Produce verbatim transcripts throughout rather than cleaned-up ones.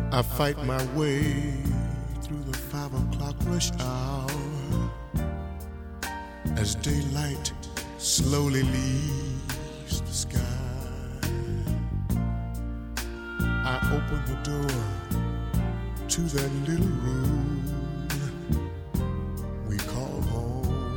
I fight my way through the five o'clock rush hour as daylight slowly leaves the sky. I open the door to that little room we call home.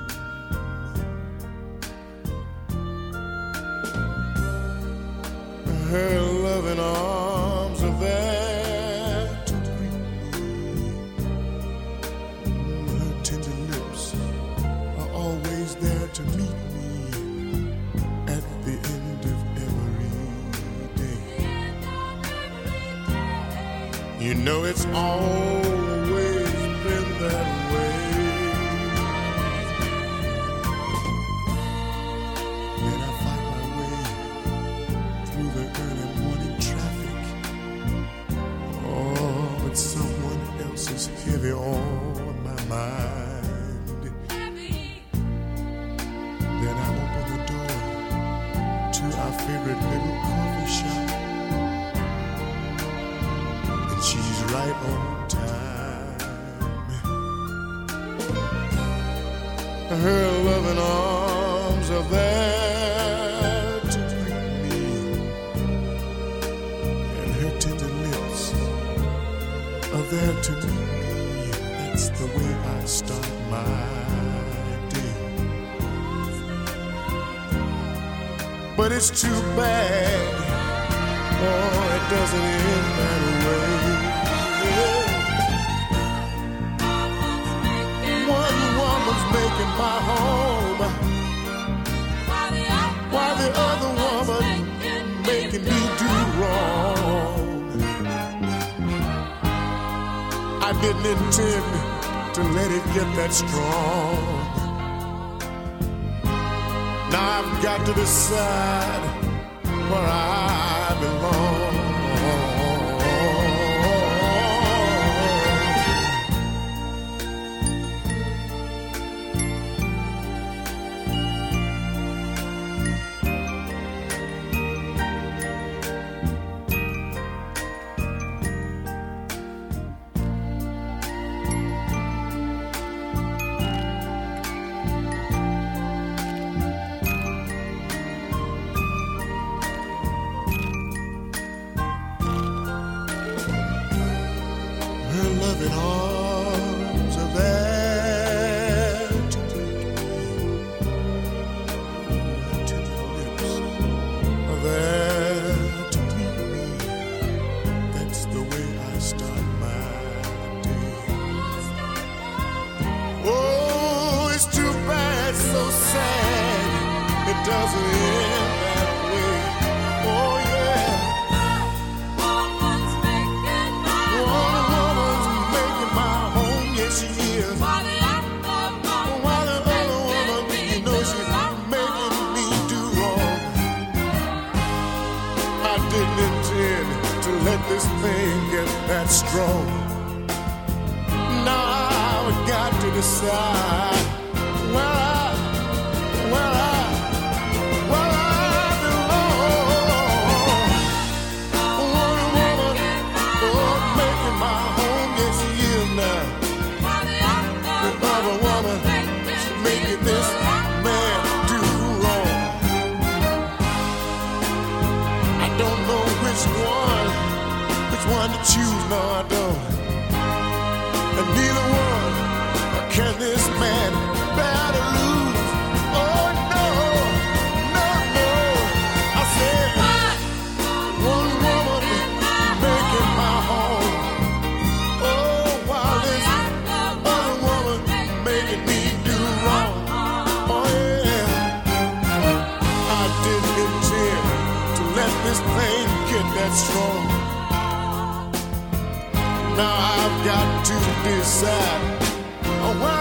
Her loving arms are there to greet me. Her tender lips are always there to meet me at the end of every day. You know it's always been that way. Then I find my way through the early morning traffic. Oh, but someone else is heavy on my mind. Then I open the door to our favorite little coffee shop, and she's right on time. Her loving arms are there to greet me, and her tender lips are there to meet me. That's the way I start my day. But it's too bad, oh, it doesn't end that way. One woman's making my home, while the other woman making me do wrong. I didn't intend to let it get that strong. Now I've got to decide where I belong. Her loving arms are there to greet me. Her tender lips are there to meet me. That's the way I start my day. Oh, it's too bad, so sad, it doesn't end that way. Oh yeah. One woman's making my home, yes she is. While the other woman, you know she's making me do wrong. I didn't intend to let this thing get that strong. Now I've got to decide where I, where I, where I belong. One woman, oh, making my home, yes she is now. The other woman, she's making this man do wrong. I don't know which one, which one to choose, no I don't. And neither one can this man bear to lose. Oh no, no, no. I said, one woman making my home. Oh, while this other woman making me do wrong. Oh yeah, I didn't intend to let this thing get that strong. Now I've got to decide. Oh, well,